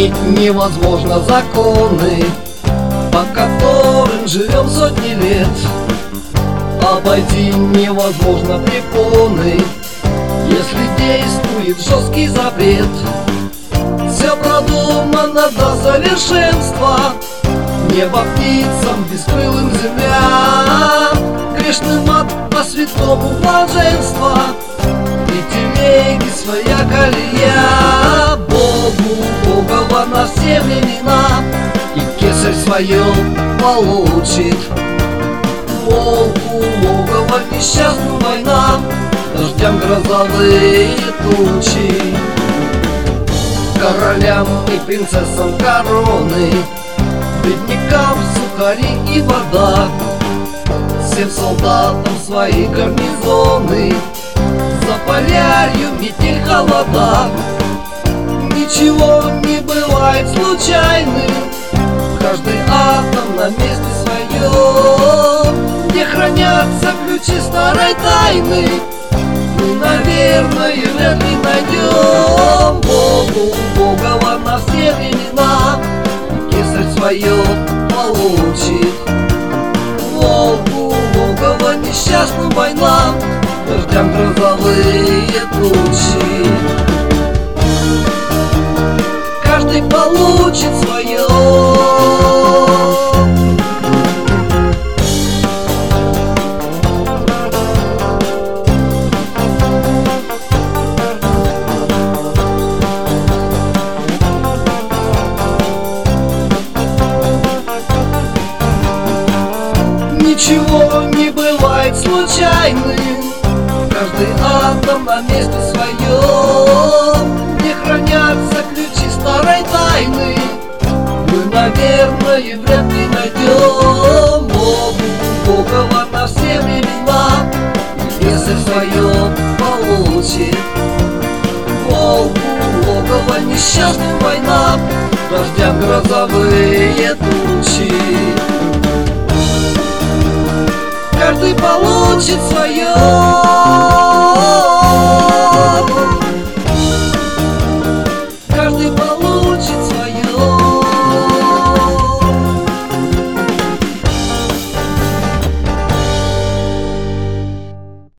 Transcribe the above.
Изменить невозможно законы, по которым живем сотни лет. Обойти невозможно препоны, если действует жесткий запрет. Все продумано до совершенства, небо птицам, бескрылым земля. Грешным ад, по святому блаженства, и телеги своя колея. Богу Богова на все времена, и кесарь свое получит. Волку логово несчастным война, дождям грозовые тучи. Королям и принцессам короны, беднякам сухари и вода. Всем солдатам свои гарнизоны, за полярью метель холода. Ничего не бывает случайным, каждый атом на месте своем, где хранятся ключи старой тайны, мы, наверное, вряд ли найдем. Богу Богова на все времена, кесарь свое получит. Волку Богова несчастным война, дождям грозовые тучи. Каждый получит свое. Ничего не бывает случайным, каждый атом на месте своем, где хранятся ключи старой тайны, мы, наверное, вряд ли найдем. Богу Богова на все времена, если свое получит. Волку логово несчастным война, дождям грозовые тучи. Каждый получит свое.